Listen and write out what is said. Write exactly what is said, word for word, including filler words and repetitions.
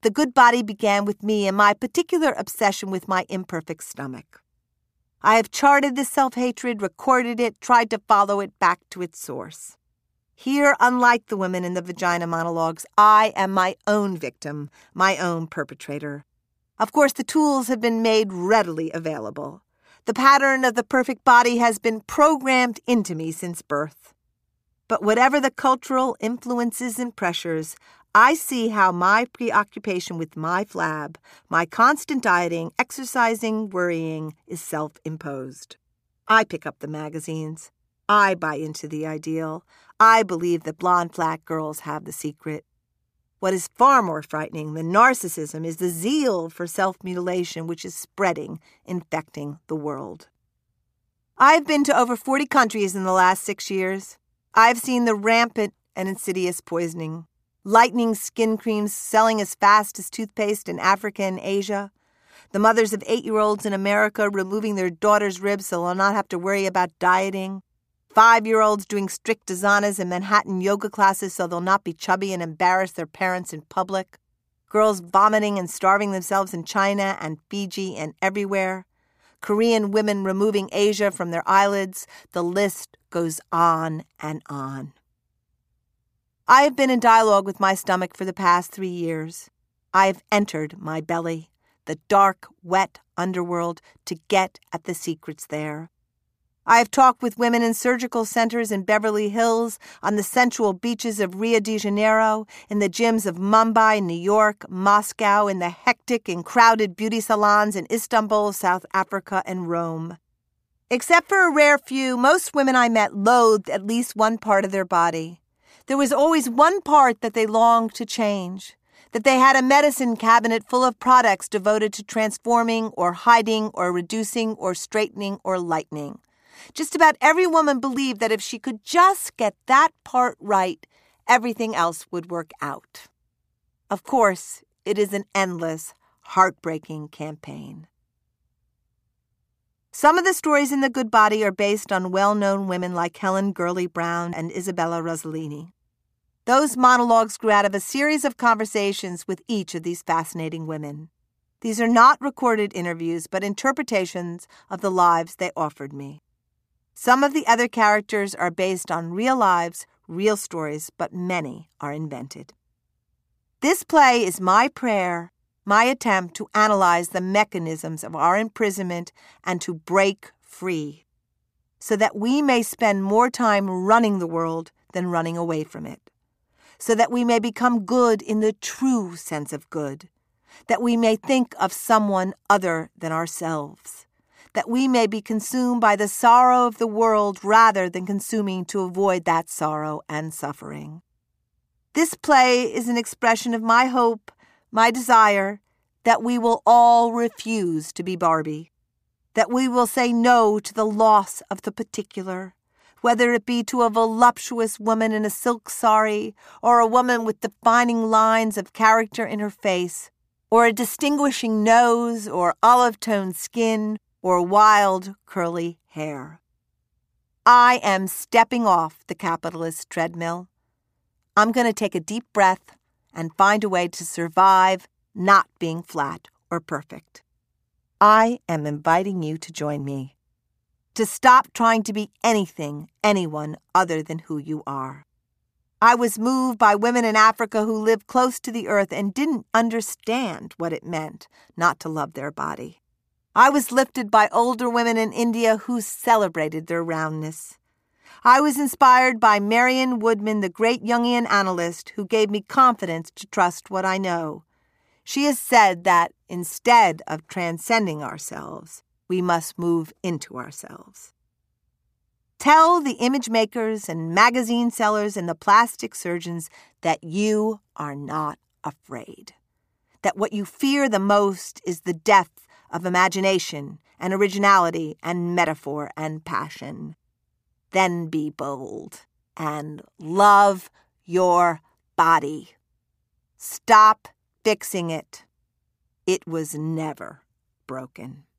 The Good Body began with me and my particular obsession with my imperfect stomach. I have charted this self-hatred, recorded it, tried to follow it back to its source. Here, unlike the women in the vagina monologues, I am my own victim, my own perpetrator. Of course, the tools have been made readily available. The pattern of the perfect body has been programmed into me since birth. But whatever the cultural influences and pressures, I see how my preoccupation with my flab, my constant dieting, exercising, worrying, is self-imposed. I pick up the magazines. I buy into the ideal. I believe that blonde flat girls have the secret. What is far more frightening than narcissism is the zeal for self-mutilation which is spreading, infecting the world. I've been to over forty countries in the last six years. I've seen the rampant and insidious poisoning. Lightning skin creams selling as fast as toothpaste in Africa and Asia. The mothers of eight-year-olds in America removing their daughters' ribs so they'll not have to worry about dieting. Five-year-olds doing strict asanas and Manhattan yoga classes so they'll not be chubby and embarrass their parents in public. Girls vomiting and starving themselves in China and Fiji and everywhere. Korean women removing Asia from their eyelids. The list goes on and on. I have been in dialogue with my stomach for the past three years. I have entered my belly, the dark, wet underworld, to get at the secrets there. I have talked with women in surgical centers in Beverly Hills, on the sensual beaches of Rio de Janeiro, in the gyms of Mumbai, New York, Moscow, in the hectic and crowded beauty salons in Istanbul, South Africa, and Rome. Except for a rare few, most women I met loathed at least one part of their body. There was always one part that they longed to change, that they had a medicine cabinet full of products devoted to transforming or hiding or reducing or straightening or lightening. Just about every woman believed that if she could just get that part right, everything else would work out. Of course, it is an endless, heartbreaking campaign. Some of the stories in The Good Body are based on well-known women like Helen Gurley Brown and Isabella Rossellini. Those monologues grew out of a series of conversations with each of these fascinating women. These are not recorded interviews, but interpretations of the lives they offered me. Some of the other characters are based on real lives, real stories, but many are invented. This play is my prayer, my attempt to analyze the mechanisms of our imprisonment and to break free, so that we may spend more time running the world than running away from it, so that we may become good in the true sense of good, that we may think of someone other than ourselves, that we may be consumed by the sorrow of the world rather than consuming to avoid that sorrow and suffering. This play is an expression of my hope, my desire, that we will all refuse to be Barbie, that we will say no to the loss of the particular, whether it be to a voluptuous woman in a silk sari, or a woman with defining lines of character in her face, or a distinguishing nose, or olive-toned skin, or wild, curly hair. I am stepping off the capitalist treadmill. I'm going to take a deep breath and find a way to survive not being flat or perfect. I am inviting you to join me, to stop trying to be anything, anyone other than who you are. I was moved by women in Africa who lived close to the earth and didn't understand what it meant not to love their body. I was lifted by older women in India who celebrated their roundness. I was inspired by Marion Woodman, the great Jungian analyst, who gave me confidence to trust what I know. She has said that instead of transcending ourselves, we must move into ourselves. Tell the image makers and magazine sellers and the plastic surgeons that you are not afraid, that what you fear the most is the death of imagination and originality and metaphor and passion. Then be bold and love your body. Stop fixing it. It was never broken.